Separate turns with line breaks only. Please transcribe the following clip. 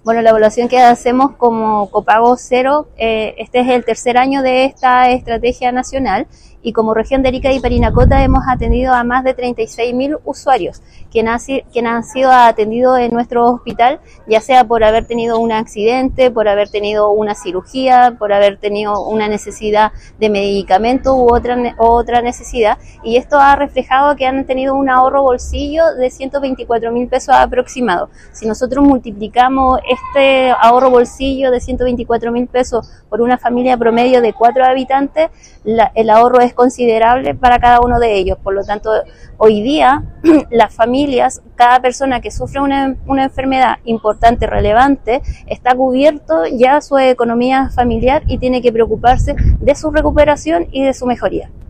Bueno, la evaluación que hacemos como Copago Cero, este es el tercer año de esta estrategia nacional y como región de Arica y Parinacota hemos atendido a más de 36.000 usuarios quienes han sido atendidos en nuestro hospital, ya sea por haber tenido un accidente, por haber tenido una cirugía, por haber tenido una necesidad de medicamento u otra necesidad, y esto ha reflejado que han tenido un ahorro bolsillo de 124.000 pesos aproximado. Si nosotros multiplicamos este ahorro bolsillo de 124.000 pesos por una familia promedio de 4 habitantes, el ahorro es considerable para cada uno de ellos. Por lo tanto, hoy día las familias, cada persona que sufre una enfermedad importante, relevante, está cubierto ya su economía familiar y tiene que preocuparse de su recuperación y de su mejoría.